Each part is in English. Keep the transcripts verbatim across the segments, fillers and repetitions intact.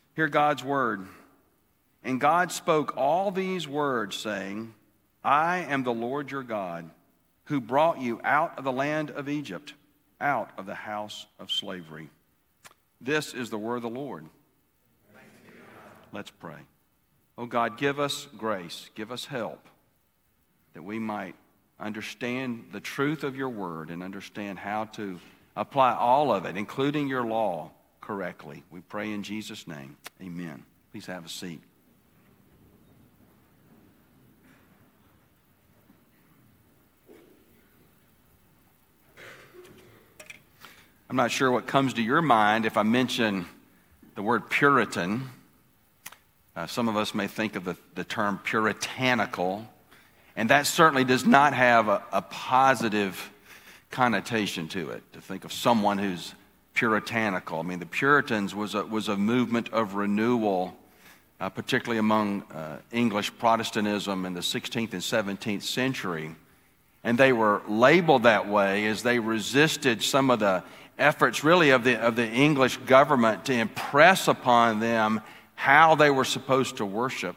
Hear God's word. And God spoke all these words, saying, I am the Lord your God, who brought you out of the land of Egypt, out of the house of slavery. This is the word of the Lord. Let's pray. Oh God, give us grace, give us help, that we might understand the truth of your word and understand how to apply all of it, including your law, correctly. We pray in Jesus' name. Amen. Please have a seat. I'm not sure what comes to your mind if I mention the word Puritan. Uh, some of us may think of the, the term puritanical, and that certainly does not have a, a positive connotation to it, to think of someone who's puritanical. I mean, the Puritans was a, was a movement of renewal, uh, particularly among uh, English Protestantism in the sixteenth and seventeenth century. And they were labeled that way as they resisted some of the efforts really of the, of the English government to impress upon them how they were supposed to worship.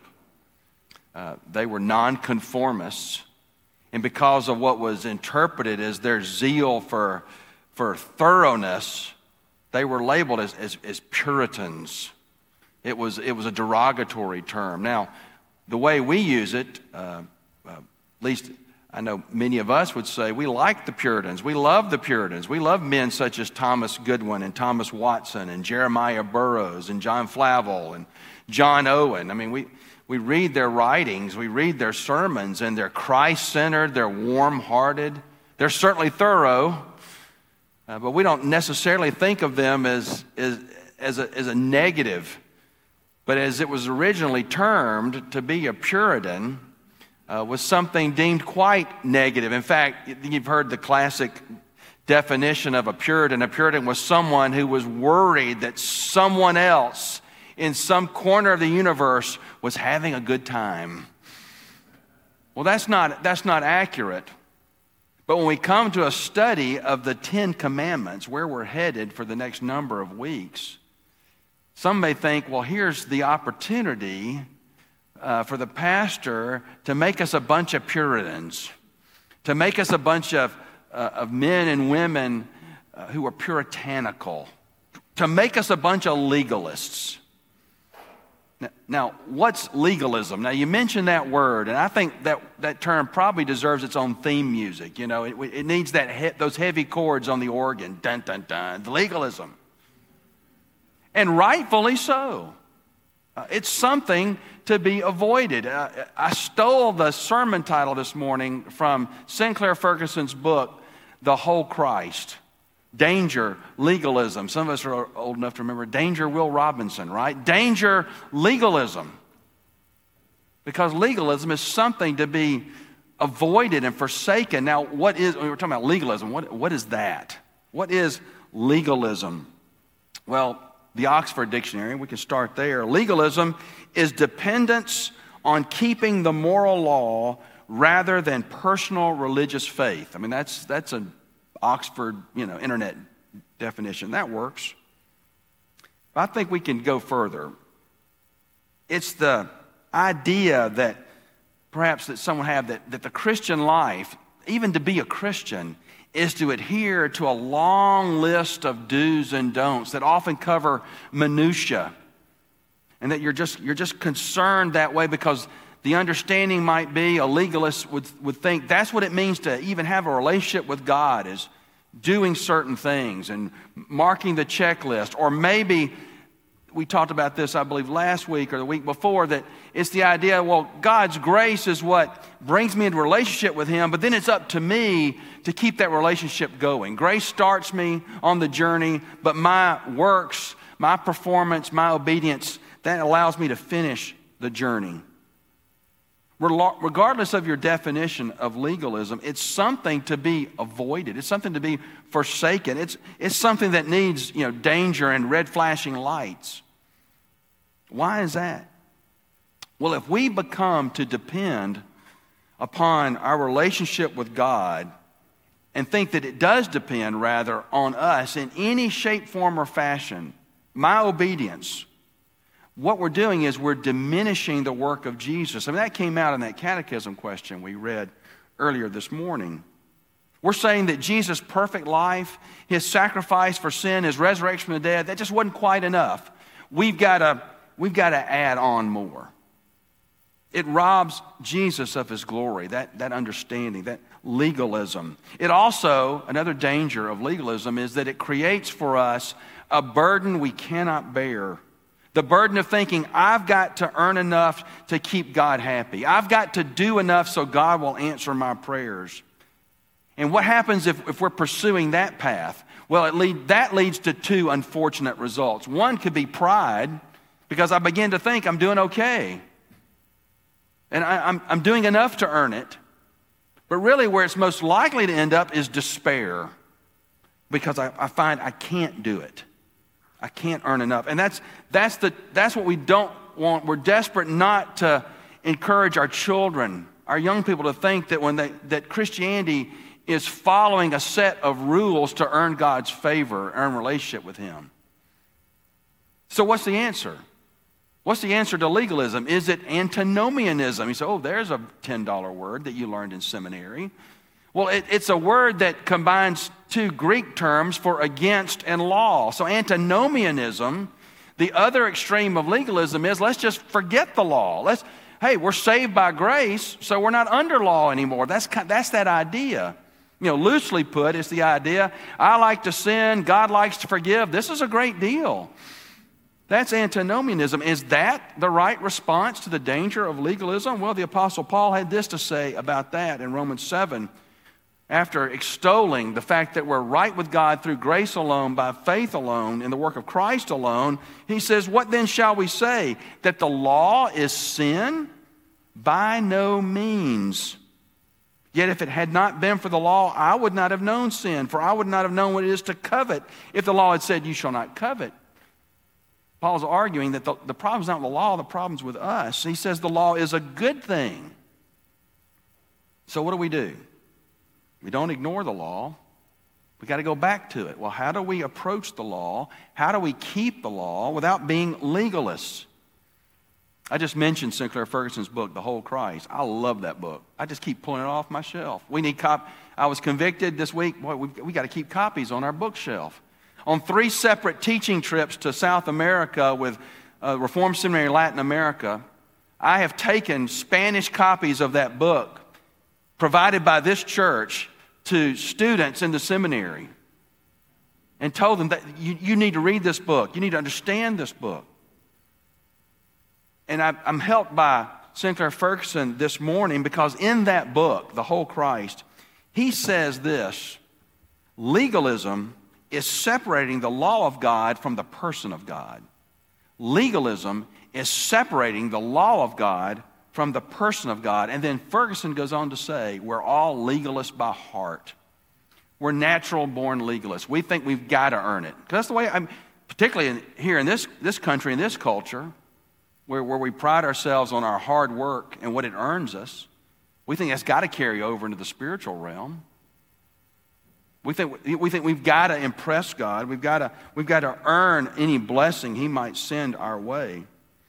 Uh, they were nonconformists. And because of what was interpreted as their zeal for, for thoroughness, they were labeled as, as, as Puritans. It was, it was a derogatory term. Now, the way we use it, uh, uh, at least I know many of us would say, we like the Puritans. We love the Puritans. We love men such as Thomas Goodwin and Thomas Watson and Jeremiah Burroughs and John Flavel and John Owen. I mean, we, we read their writings, we read their sermons, and they're Christ-centered, they're warm-hearted, they're certainly thorough, uh, but we don't necessarily think of them as, as, as, a, as a negative. But as it was originally termed, to be a Puritan Uh, was something deemed quite negative. In fact, you've heard the classic definition of a Puritan. A Puritan was someone who was worried that someone else in some corner of the universe was having a good time. Well, that's not, that's not accurate. But when we come to a study of the Ten Commandments, where we're headed for the next number of weeks, some may think, well, here's the opportunity Uh, for the pastor to make us a bunch of Puritans, to make us a bunch of, uh, of men and women uh, who are puritanical, to make us a bunch of legalists. Now, now, what's legalism? Now, you mentioned that word, and I think that, that term probably deserves its own theme music. You know, it, it needs that he- those heavy chords on the organ, dun, dun, dun, legalism. And rightfully so. Uh, it's something to be avoided. Uh, I stole the sermon title this morning from Sinclair Ferguson's book, The Whole Christ. Danger, legalism. Some of us are old enough to remember Danger, Will Robinson, right? Danger, legalism. Because legalism is something to be avoided and forsaken. Now, what is, we were talking about legalism, what, what is that? What is legalism? Well, the Oxford Dictionary, we can start there. Legalism is dependence on keeping the moral law rather than personal religious faith. I mean, that's that's an Oxford, you know, internet definition. That works. But I think we can go further. It's the idea that perhaps that someone have that, that the Christian life, even to be a Christian, is to adhere to a long list of do's and don'ts that often cover minutia. And that you're just you're just concerned that way because the understanding might be, a legalist would, would think that's what it means to even have a relationship with God, is doing certain things and marking the checklist. Or maybe, we talked about this, I believe, last week or the week before, that it's the idea, well, God's grace is what brings me into a relationship with Him, but then it's up to me to keep that relationship going. Grace starts me on the journey, but my works, my performance, my obedience, that allows me to finish the journey. Regardless of your definition of legalism, it's something to be avoided. It's something to be forsaken. It's, it's something that needs, you know, danger and red flashing lights. Why is that? Well, if we become to depend upon our relationship with God and think that it does depend, rather, on us in any shape, form, or fashion, my obedience, what we're doing is we're diminishing the work of Jesus. I mean, that came out in that catechism question we read earlier this morning. We're saying that Jesus' perfect life, his sacrifice for sin, his resurrection from the dead, that just wasn't quite enough. We've got to, we've got to add on more. It robs Jesus of his glory, that, that understanding, that legalism. It also, another danger of legalism is that it creates for us a burden we cannot bear. The burden of thinking, I've got to earn enough to keep God happy. I've got to do enough so God will answer my prayers. And what happens if, if we're pursuing that path? Well, it lead, that leads to two unfortunate results. One could be pride, because I begin to think I'm doing okay. And I, I'm, I'm doing enough to earn it. But really where it's most likely to end up is despair, because I, I find I can't do it. I can't earn enough. And that's, that's, the, that's what we don't want. We're desperate not to encourage our children, our young people, to think that when they, that Christianity is following a set of rules to earn God's favor, earn relationship with him. So what's the answer? What's the answer to legalism? Is it antinomianism? You say, oh, there's a ten dollar word that you learned in seminary. Well, it, it's a word that combines two Greek terms for against and law. So antinomianism, the other extreme of legalism, is let's just forget the law. Let's, hey, we're saved by grace, so we're not under law anymore. That's, that's that idea. You know, loosely put, it's the idea, I like to sin, God likes to forgive. This is a great deal. That's antinomianism. Is that the right response to the danger of legalism? Well, the Apostle Paul had this to say about that in Romans seven. After extolling the fact that we're right with God through grace alone, by faith alone, in the work of Christ alone, he says, what then shall we say? That the law is sin? By no means. Yet if it had not been for the law, I would not have known sin, for I would not have known what it is to covet if the law had said, you shall not covet. Paul's arguing that the, the problem's not with the law, the problem's with us. He says the law is a good thing. So what do we do? We don't ignore the law. We got to go back to it. Well, how do we approach the law? How do we keep the law without being legalists? I just mentioned Sinclair Ferguson's book, The Whole Christ. I love that book. I just keep pulling it off my shelf. We need cop. I was convicted this week. Boy, we we got to keep copies on our bookshelf. On three separate teaching trips to South America with uh, Reformed Seminary Latin America, I have taken Spanish copies of that book provided by this church to students in the seminary and told them that you, you need to read this book. You need to understand this book. And I, I'm helped by Sinclair Ferguson this morning because in that book, The Whole Christ, he says this: legalism is separating the law of God from the person of God. Legalism is separating the law of God from the person of God. And then Ferguson goes on to say, we're all legalists by heart. We're natural-born legalists. We think we've got to earn it. Because that's the way, I'm, particularly in, here in this, this country, in this culture, where, where we pride ourselves on our hard work and what it earns us, we think that's got to carry over into the spiritual realm. We think, we think we've got to impress God. We've got to, we've got to earn any blessing He might send our way.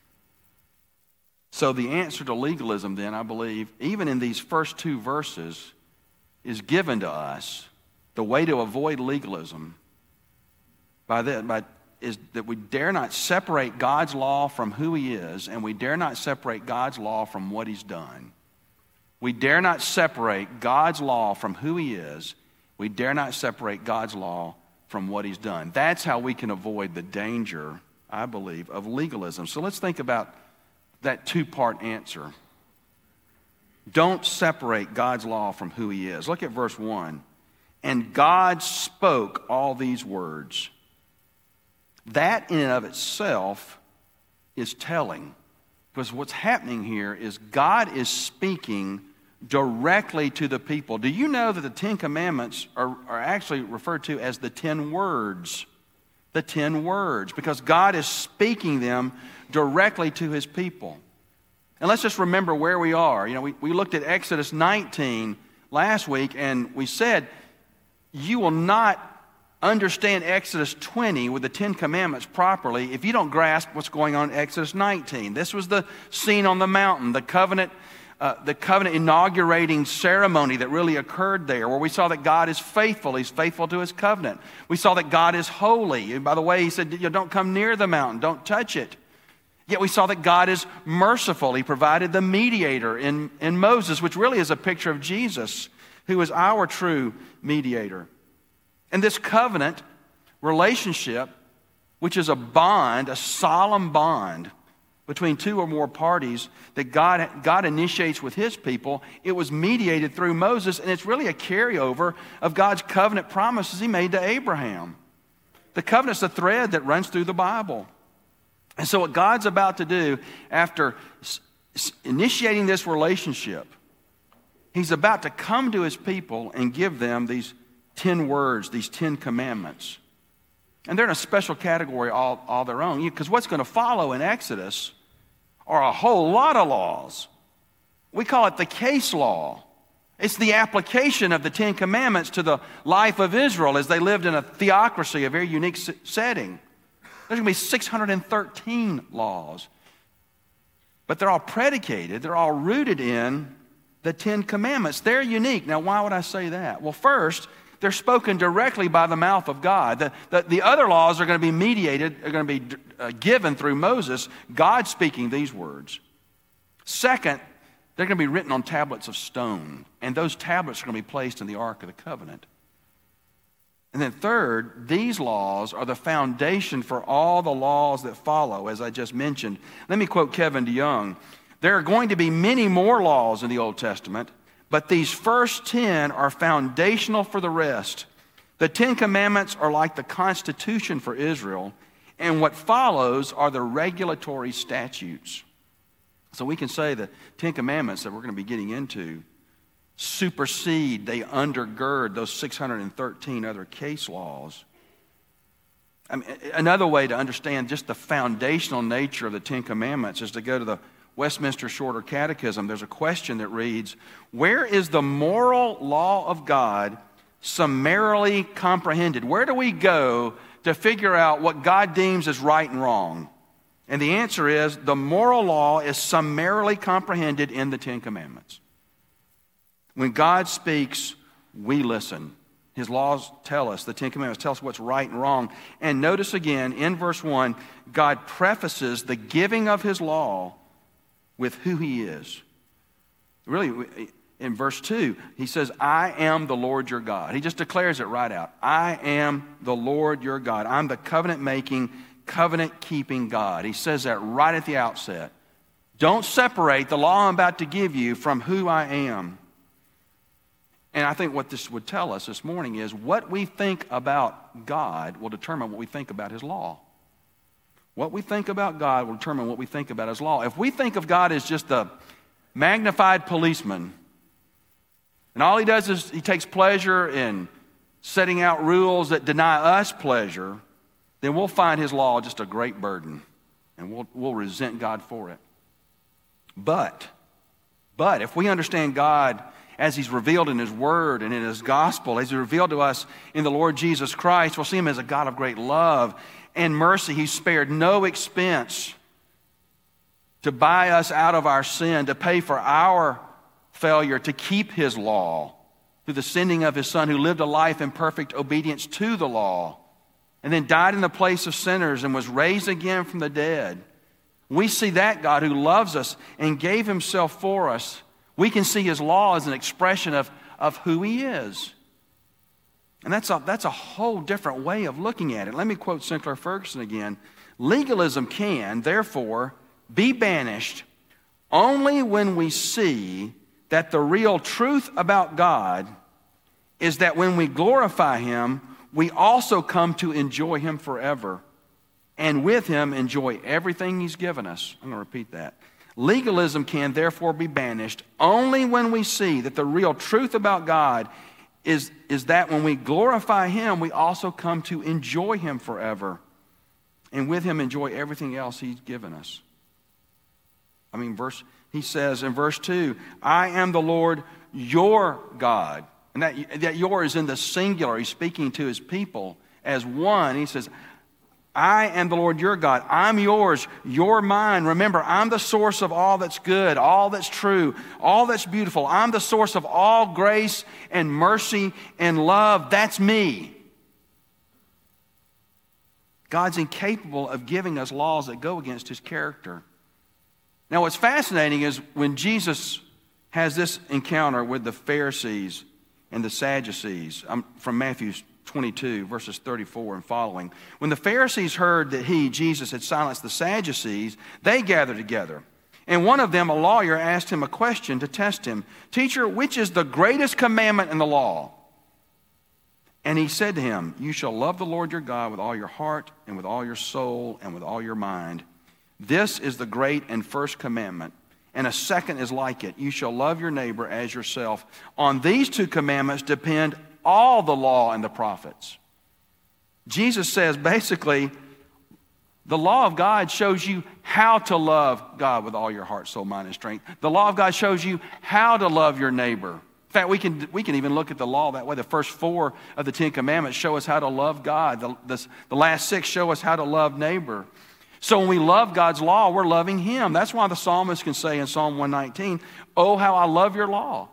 So the answer to legalism then, I believe, even in these first two verses, is given to us. The way to avoid legalism by that, by, is that we dare not separate God's law from who He is, and we dare not separate God's law from what He's done. We dare not separate God's law from who He is. We dare not separate God's law from what He's done. That's how we can avoid the danger, I believe, of legalism. So let's think about that two-part answer. Don't separate God's law from who He is. Look at verse one. And God spoke all these words. That in and of itself is telling. Because what's happening here is God is speaking directly to the people. Do you know that the Ten Commandments are, are actually referred to as the Ten Words? The Ten Words. Because God is speaking them directly to His people. And let's just remember where we are. You know, we, we looked at Exodus nineteen last week, and we said, you will not understand Exodus twenty with the Ten Commandments properly if you don't grasp what's going on in Exodus nineteen. This was the scene on the mountain, the covenant, uh, the covenant inaugurating ceremony that really occurred there, where we saw that God is faithful. He's faithful to his covenant. We saw that God is holy. And by the way, he said, you know, don't come near the mountain, don't touch it. Yet we saw that God is merciful. He provided the mediator in, in Moses, which really is a picture of Jesus, who is our true mediator. And this covenant relationship, which is a bond, a solemn bond between two or more parties that God, God initiates with his people, it was mediated through Moses, and it's really a carryover of God's covenant promises he made to Abraham. The covenant's a thread that runs through the Bible. And so what God's about to do after initiating this relationship, he's about to come to his people and give them these ten words, these ten commandments. And they're in a special category all, all their own. Because what's going to follow in Exodus are a whole lot of laws. We call it the case law. It's the application of the Ten Commandments to the life of Israel as they lived in a theocracy, a very unique setting. There's going to be six hundred thirteen laws. But they're all predicated, they're all rooted in the Ten Commandments. They're unique. Now, why would I say that? Well, first, they're spoken directly by the mouth of God. The, the, the other laws are going to be mediated, are going to be uh, given through Moses, God speaking these words. Second, they're going to be written on tablets of stone, and those tablets are going to be placed in the Ark of the Covenant. And then third, these laws are the foundation for all the laws that follow, as I just mentioned. Let me quote Kevin DeYoung. There are going to be many more laws in the Old Testament, but these first ten are foundational for the rest. The Ten Commandments are like the Constitution for Israel, and what follows are the regulatory statutes. So we can say the Ten Commandments that we're going to be getting into supersede, they undergird those six hundred thirteen other case laws. I mean, another way to understand just the foundational nature of the Ten Commandments is to go to the Westminster Shorter Catechism. There's a question that reads, where is the moral law of God summarily comprehended? Where do we go to figure out what God deems as right and wrong? And the answer is, the moral law is summarily comprehended in the Ten Commandments. When God speaks, we listen. His laws tell us, the Ten Commandments tell us what's right and wrong. And notice again, in verse one, God prefaces the giving of his law with who he is. Really, in verse two, he says, I am the Lord your God. He just declares it right out. I am the Lord your God. I'm the covenant-making, covenant-keeping God. He says that right at the outset. Don't separate the law I'm about to give you from who I am. And I think what this would tell us this morning is what we think about God will determine what we think about his law. What we think about God will determine what we think about his law. If we think of God as just a magnified policeman, and all he does is he takes pleasure in setting out rules that deny us pleasure, then we'll find his law just a great burden, and we'll, we'll resent God for it. But, but if we understand God as he's revealed in his word and in his gospel, as he's revealed to us in the Lord Jesus Christ, we'll see him as a God of great love and mercy. He spared no expense to buy us out of our sin, to pay for our failure to keep his law through the sending of his Son, who lived a life in perfect obedience to the law and then died in the place of sinners and was raised again from the dead. We see that God who loves us and gave himself for us. We can see his law as an expression of, of who he is. And that's a, that's a whole different way of looking at it. Let me quote Sinclair Ferguson again. Legalism can, therefore, be banished only when we see that the real truth about God is that when we glorify him, we also come to enjoy him forever, and with him enjoy everything he's given us. I'm going to repeat that. Legalism can therefore be banished only when we see that the real truth about God is, is that when we glorify him, we also come to enjoy him forever, and with him enjoy everything else he's given us. I mean, verse he says in verse two, I am the Lord your God. And that, that your is in the singular. He's speaking to his people as one. He says, I am the Lord your God. I'm yours. You're mine. Remember, I'm the source of all that's good, all that's true, all that's beautiful. I'm the source of all grace and mercy and love. That's me. God's incapable of giving us laws that go against his character. Now, what's fascinating is when Jesus has this encounter with the Pharisees and the Sadducees, um, from Matthew twenty-two, verses thirty-four and following. When the Pharisees heard that he, Jesus, had silenced the Sadducees, they gathered together. And one of them, a lawyer, asked him a question to test him. Teacher, which is the greatest commandment in the law? And he said to him, you shall love the Lord your God with all your heart and with all your soul and with all your mind. This is the great and first commandment. And a second is like it. You shall love your neighbor as yourself. On these two commandments depend all the law and the prophets. Jesus says basically, the law of God shows you how to love God with all your heart, soul, mind, and strength. The law of God shows you how to love your neighbor. In fact, we can, we can even look at the law that way. The first four of the Ten Commandments show us how to love God. The, the, the last six show us how to love neighbor. So when we love God's law, we're loving him. That's why the psalmist can say in Psalm one nineteen, oh, how I love your law.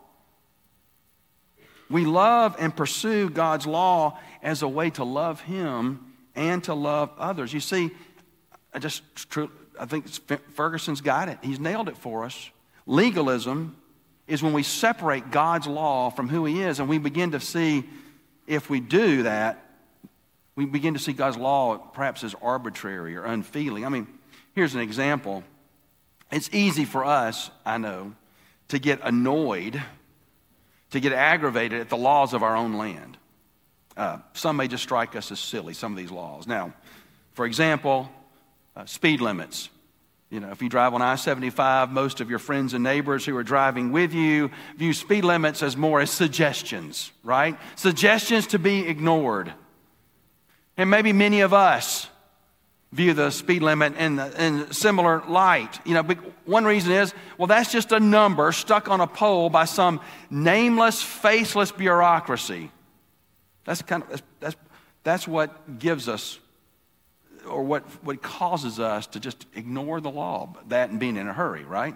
We love and pursue God's law as a way to love him and to love others. You see, I just I think Ferguson's got it. He's nailed it for us. Legalism is when we separate God's law from who he is, and we begin to see, if we do that, we begin to see God's law perhaps as arbitrary or unfeeling. I mean, here's an example. It's easy for us, I know, to get annoyed, to get aggravated at the laws of our own land. Uh, some may just strike us as silly, some of these laws. Now, for example, uh, speed limits. You know, if you drive on I seventy-five, most of your friends and neighbors who are driving with you view speed limits as more as suggestions, right? Suggestions to be ignored. And maybe many of us view the speed limit in, the, in similar light. You know, one reason is, well, that's just a number stuck on a pole by some nameless, faceless bureaucracy. That's kind of that's that's, that's what gives us, or what, what causes us to just ignore the law, that and being in a hurry, right?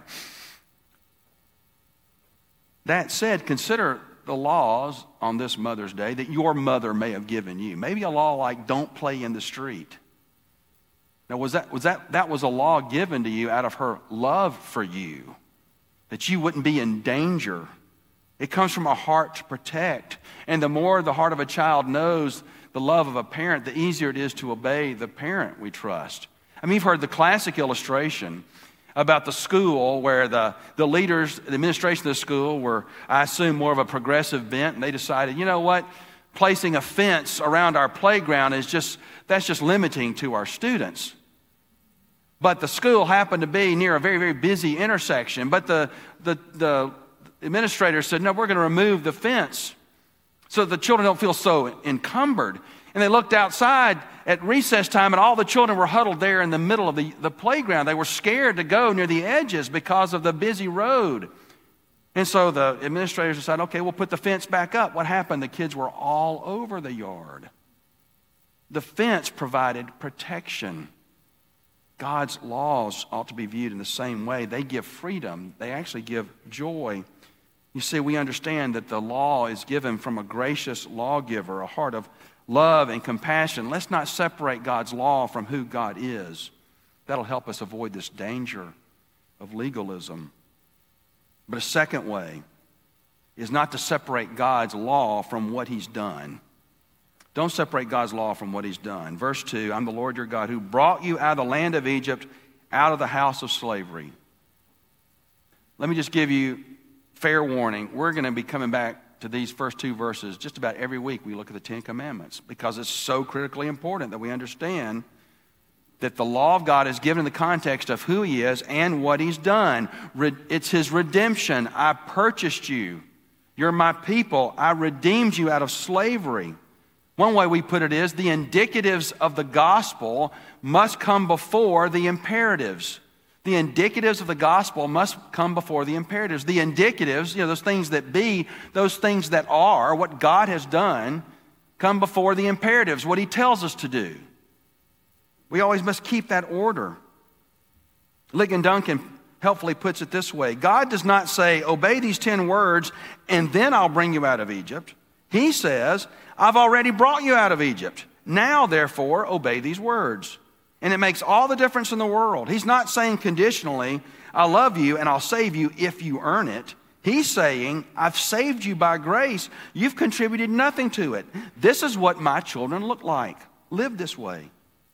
That said, consider the laws on this Mother's Day that your mother may have given you. Maybe a law like don't play in the street. Now, was that was that that was a law given to you out of her love for you, that you wouldn't be in danger. It comes from a heart to protect. And the more the heart of a child knows the love of a parent, the easier it is to obey the parent we trust. I mean, you've heard the classic illustration about the school where the, the leaders, the administration of the school were, I assume, more of a progressive bent, and they decided, you know what, placing a fence around our playground is just, that's just limiting to our students. But the school happened to be near a very, very busy intersection. But the, the, the administrator said, no, we're going to remove the fence so that the children don't feel so encumbered. And they looked outside at recess time, and all the children were huddled there in the middle of the, the playground. They were scared to go near the edges because of the busy road. And so the administrators decided, okay, we'll put the fence back up. What happened? The kids were all over the yard. The fence provided protection. God's laws ought to be viewed in the same way. They give freedom. They actually give joy. You see, we understand that the law is given from a gracious lawgiver, a heart of love and compassion. Let's not separate God's law from who God is. That'll help us avoid this danger of legalism. But a second way is not to separate God's law from what he's done. Don't separate God's law from what he's done. Verse two, I'm the Lord your God who brought you out of the land of Egypt, out of the house of slavery. Let me just give you fair warning. We're going to be coming back to these first two verses just about every week we look at the Ten Commandments, because it's so critically important that we understand that the law of God is given in the context of who he is and what he's done. It's his redemption. I purchased you. You're my people. I redeemed you out of slavery. One way we put it is the indicatives of the gospel must come before the imperatives. The indicatives of the gospel must come before the imperatives. The indicatives, you know, those things that be, those things that are, what God has done, come before the imperatives, what he tells us to do. We always must keep that order. Ligon Duncan helpfully puts it this way. God does not say, obey these ten words, and then I'll bring you out of Egypt. He says, I've already brought you out of Egypt. Now, therefore, obey these words. And it makes all the difference in the world. He's not saying conditionally, I love you and I'll save you if you earn it. He's saying, I've saved you by grace. You've contributed nothing to it. This is what my children look like. Live this way.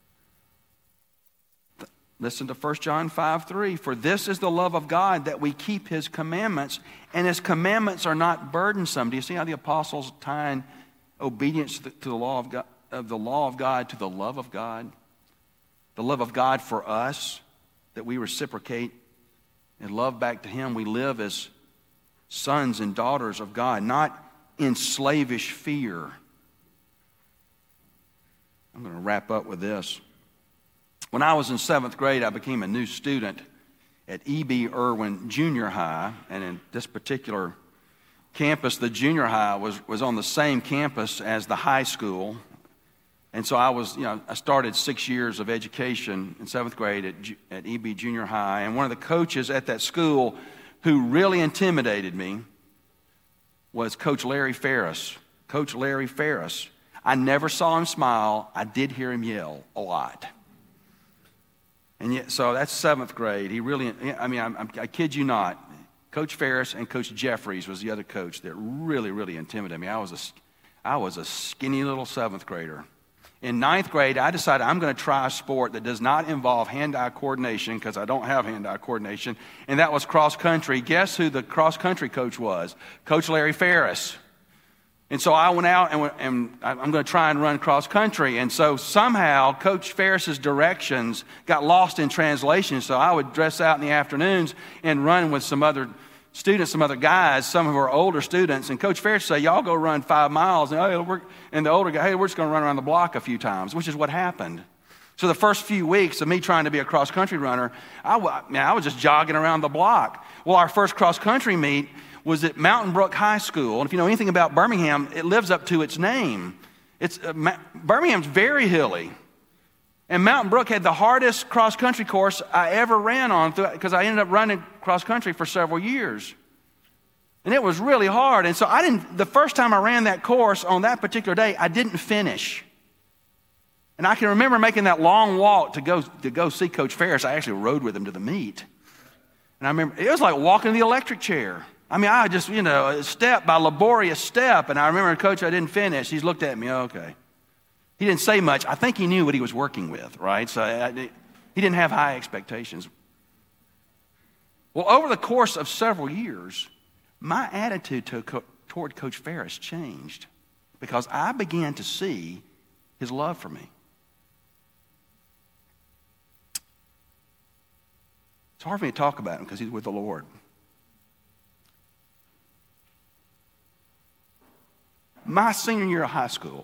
Listen to First John five three. For this is the love of God, that we keep his commandments, and his commandments are not burdensome. Do you see how the apostles tying obedience to the law of God, of the law of God to the love of God? The love of God for us, that we reciprocate and love back to him. We live as sons and daughters of God, not in slavish fear. I'm going to wrap up with this. When I was in seventh grade, I became a new student at E B. Irwin Junior High. And in this particular campus, the junior high was, was on the same campus as the high school. And so I was, you know, I started six years of education in seventh grade at, at E B Junior High. And one of the coaches at that school who really intimidated me was Coach Larry Ferris. Coach Larry Ferris. I never saw him smile. I did hear him yell a lot. And yet, so that's seventh grade. He really, I mean, I, I kid you not, Coach Ferris and Coach Jeffries was the other coach that really, really intimidated me. I was a, I was a skinny little seventh grader. In ninth grade, I decided I'm going to try a sport that does not involve hand-eye coordination, because I don't have hand-eye coordination, and that was cross country. Guess who the cross country coach was? Coach Larry Ferris. And so I went out and, and I'm going to try and run cross country. And so somehow Coach Ferris's directions got lost in translation. So I would dress out in the afternoons and run with some other students, some other guys, some of our older students. And Coach Ferris would say, y'all go run five miles. And, oh, we're, and the older guy, hey, we're just going to run around the block a few times, which is what happened. So the first few weeks of me trying to be a cross country runner, I, man, I was just jogging around the block. Well, our first cross country meet was at Mountain Brook High School. And if you know anything about Birmingham, it lives up to its name. It's uh, Ma- Birmingham's very hilly. And Mountain Brook had the hardest cross-country course I ever ran on, because I ended up running cross-country for several years. And it was really hard. And so I didn't, the first time I ran that course on that particular day, I didn't finish. And I can remember making that long walk to go, to go see Coach Ferris. I actually rode with him to the meet. And I remember, it was like walking the electric chair. I mean, I just, you know, step by laborious step. And I remember, Coach, I didn't finish. He's looked at me, okay. He didn't say much. I think he knew what he was working with, right? So I, he didn't have high expectations. Well, over the course of several years, my attitude to, toward Coach Ferris changed, because I began to see his love for me. It's hard for me to talk about him because he's with the Lord. My senior year of high school,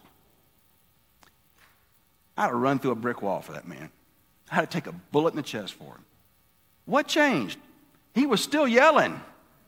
I had to run through a brick wall for that man. I had to take a bullet in the chest for him. What changed? He was still yelling.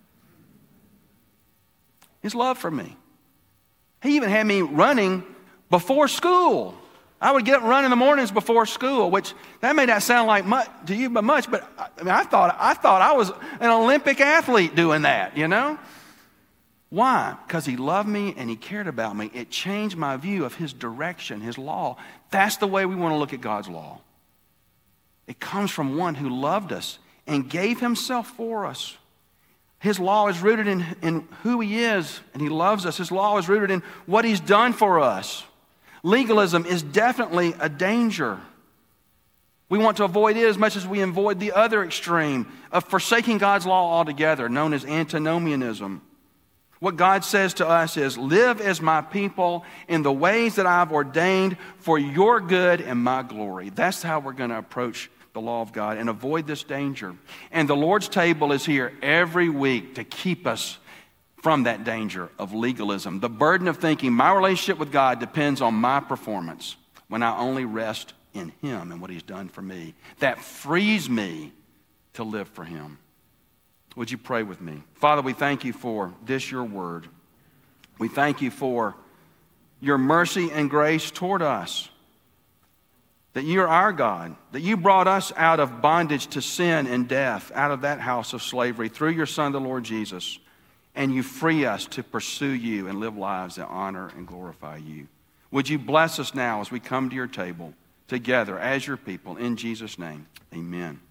His love for me. He even had me running before school. I would get up and run in the mornings before school, which that may not sound like much to you, but much. But I mean, I thought I thought I was an Olympic athlete doing that, you know. Why? Because he loved me and he cared about me. It changed my view of his direction, his law. That's the way we want to look at God's law. It comes from one who loved us and gave himself for us. His law is rooted in, in who he is, and he loves us. His law is rooted in what he's done for us. Legalism is definitely a danger. We want to avoid it as much as we avoid the other extreme of forsaking God's law altogether, known as antinomianism. What God says to us is, live as my people in the ways that I've ordained for your good and my glory. That's how we're going to approach the law of God and avoid this danger. And the Lord's table is here every week to keep us from that danger of legalism. The burden of thinking my relationship with God depends on my performance when I only rest in him and what he's done for me. That frees me to live for him. Would you pray with me? Father, we thank you for this, your word. We thank you for your mercy and grace toward us. That you're our God, that you brought us out of bondage to sin and death, out of that house of slavery, through your Son, the Lord Jesus, and you free us to pursue you and live lives that honor and glorify you. Would you bless us now as we come to your table together as your people, in Jesus' name, amen.